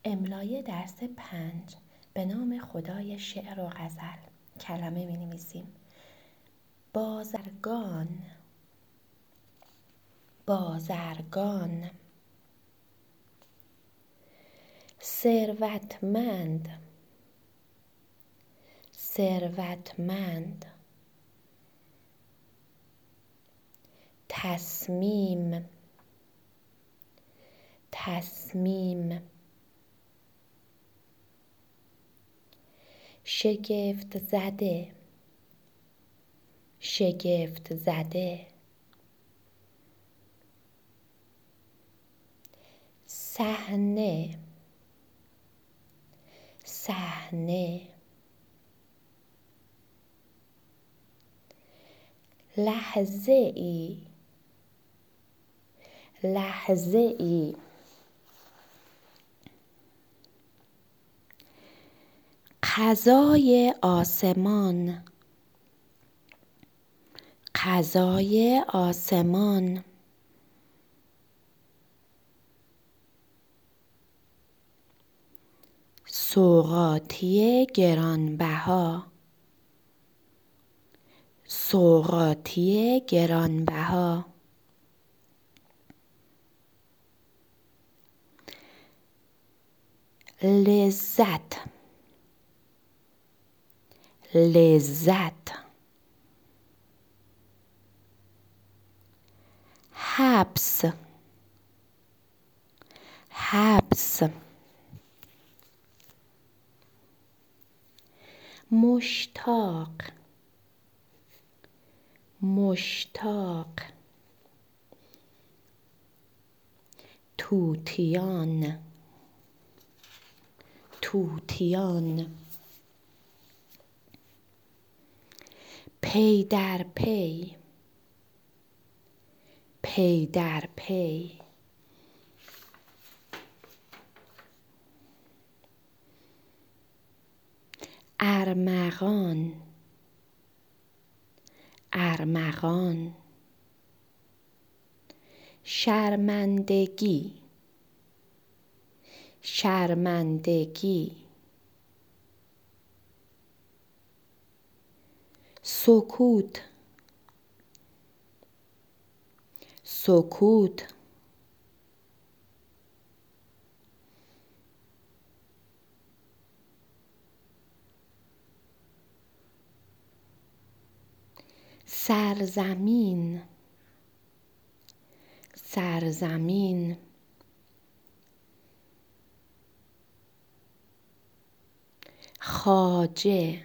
املای درس 5 به نام خدای شعر و غزل. کلمه می نویسیم. بازرگان، بازرگان. ثروتمند، ثروتمند. تصمیم، تصمیم. شگفت زده، شگفت زده. صحنه، صحنه. لحظه ای، لحظه ای. قضای آسمان، قضای آسمان. سوغاتی گرانبها، سوغاتی گرانبها. لذت، لذت. حبس، حبس. مشتاق، مشتاق. طوطیان، طوطیان. پی در پی، پی در پی. ارمغان، ارمغان. شرمندگی، شرمندگی. سکوت، سکوت. سرزمین، سرزمین. خواجه،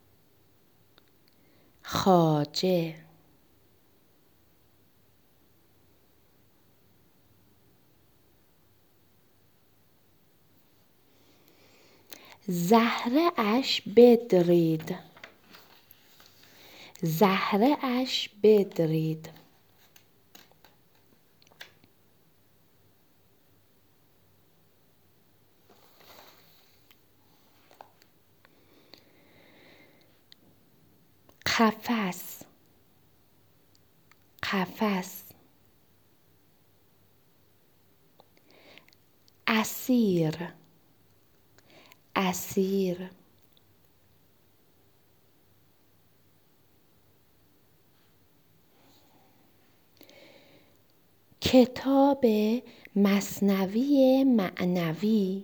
خواجه. زهره اش بدرید، زهره اش بدرید. قفس، قفس. اسیر، اسیر. کتاب مثنوی معنوی،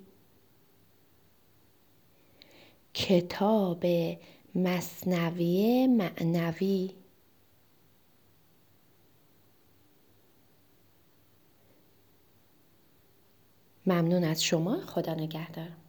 کتاب مثنوی معنوی. ممنون از شما. خدا نگهدار.